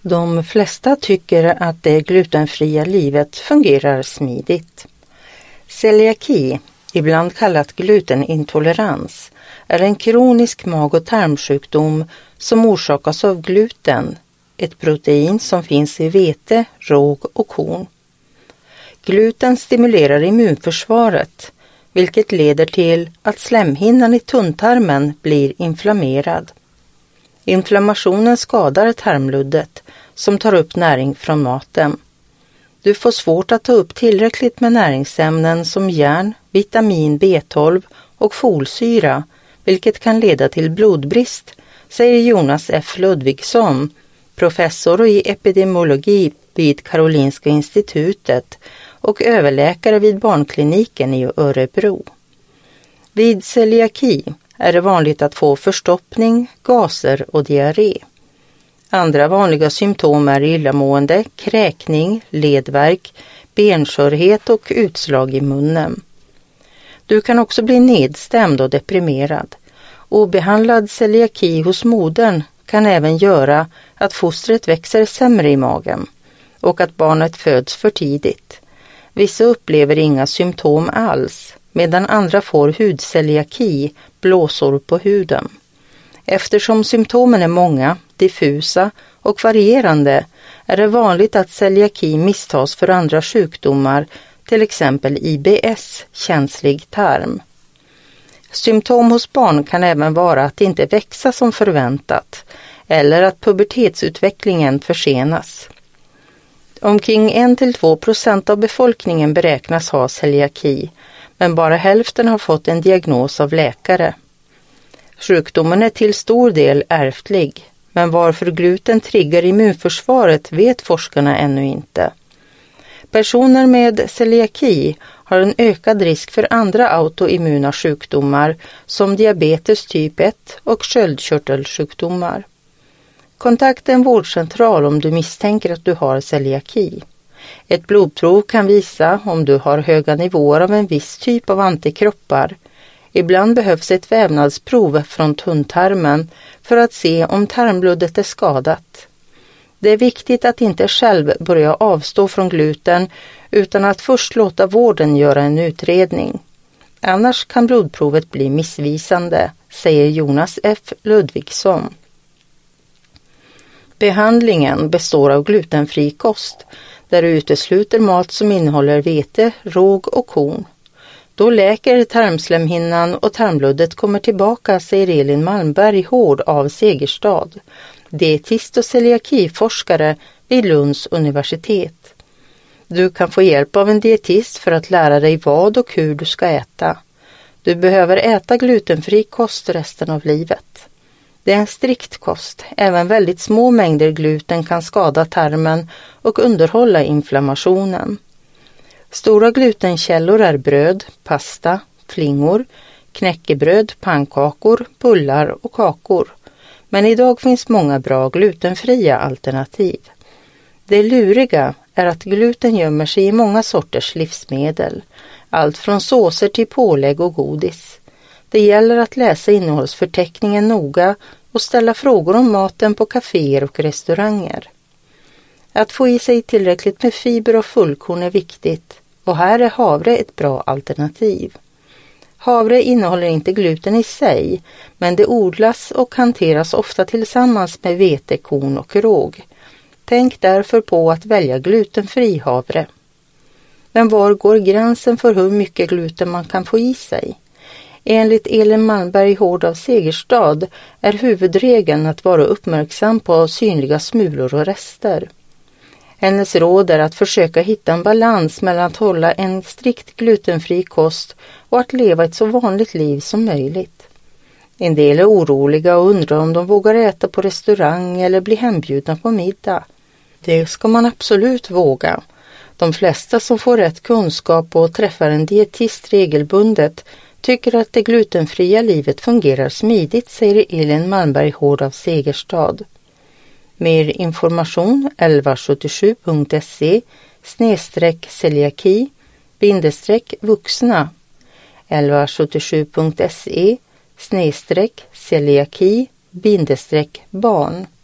De flesta tycker att det glutenfria livet fungerar smidigt. Celiaki, ibland kallat glutenintolerans, är en kronisk mag- och tarmsjukdom som orsakas av gluten, ett protein som finns i vete, råg och korn. Gluten stimulerar immunförsvaret, vilket leder till att slemhinnan i tunntarmen blir inflammerad. Inflammationen skadar tarmluddet som tar upp näring från maten. Du får svårt att ta upp tillräckligt med näringsämnen som järn, vitamin B12 och folsyra, vilket kan leda till blodbrist, säger Jonas F. Ludvigsson, professor i epidemiologi vid Karolinska institutet och överläkare vid barnkliniken i Örebro. Vid celiaki är det vanligt att få förstoppning, gaser och diarré. Andra vanliga symptom är illamående, kräkning, ledvärk, benskörhet och utslag i munnen. Du kan också bli nedstämd och deprimerad. Obehandlad celiaki hos modern kan även göra att fostret växer sämre i magen och att barnet föds för tidigt. Vissa upplever inga symptom alls, medan andra får hudceliaki, blåsor på huden. Eftersom symptomen är många, diffusa och varierande är det vanligt att celiaki misstas för andra sjukdomar, till exempel IBS, känslig tarm. Symptom hos barn kan även vara att inte växa som förväntat eller att pubertetsutvecklingen försenas. Omkring 1-2% av befolkningen beräknas ha celiaki, men bara hälften har fått en diagnos av läkare. Sjukdomen är till stor del ärftlig, men varför gluten triggar immunförsvaret vet forskarna ännu inte. Personer med celiaki har en ökad risk för andra autoimmuna sjukdomar som diabetes typ 1 och sköldkörtelsjukdomar. Kontakta en vårdcentral om du misstänker att du har celiaki. Ett blodprov kan visa om du har höga nivåer av en viss typ av antikroppar. Ibland behövs ett vävnadsprov från tunntarmen för att se om tarmbloddet är skadat. Det är viktigt att inte själv börja avstå från gluten utan att först låta vården göra en utredning. Annars kan blodprovet bli missvisande, säger Jonas F. Ludvigsson. Behandlingen består av glutenfri kost där du utesluter mat som innehåller vete, råg och korn. Då läker tarmslemhinnan och tarmbloddet kommer tillbaka, säger Elin Malmberg Hård av Segerstad, dietist och celiakiforskare vid Lunds universitet. Du kan få hjälp av en dietist för att lära dig vad och hur du ska äta. Du behöver äta glutenfri kost resten av livet. Det är en strikt kost. Även väldigt små mängder gluten kan skada tarmen och underhålla inflammationen. Stora glutenkällor är bröd, pasta, flingor, knäckebröd, pannkakor, bullar och kakor. Men idag finns många bra glutenfria alternativ. Det luriga är att gluten gömmer sig i många sorters livsmedel. Allt från såser till pålägg och godis. Det gäller att läsa innehållsförteckningen noga och ställa frågor om maten på kaféer och restauranger. Att få i sig tillräckligt med fiber och fullkorn är viktigt och här är havre ett bra alternativ. Havre innehåller inte gluten i sig, men det odlas och hanteras ofta tillsammans med vete, korn och råg. Tänk därför på att välja glutenfri havre. Men var går gränsen för hur mycket gluten man kan få i sig? Enligt Elin Malmberg Hård av Segerstad är huvudregeln att vara uppmärksam på synliga smulor och rester. Hennes råd är att försöka hitta en balans mellan att hålla en strikt glutenfri kost och att leva ett så vanligt liv som möjligt. En del är oroliga och undrar om de vågar äta på restaurang eller bli hembjudna på middag. Det ska man absolut våga. De flesta som får rätt kunskap och träffar en dietist regelbundet tycker att det glutenfria livet fungerar smidigt, säger Elin Malmberg Hård av Segerstad. Mer information 1177.se/celiaki-vuxna 1177.se/celiaki-barn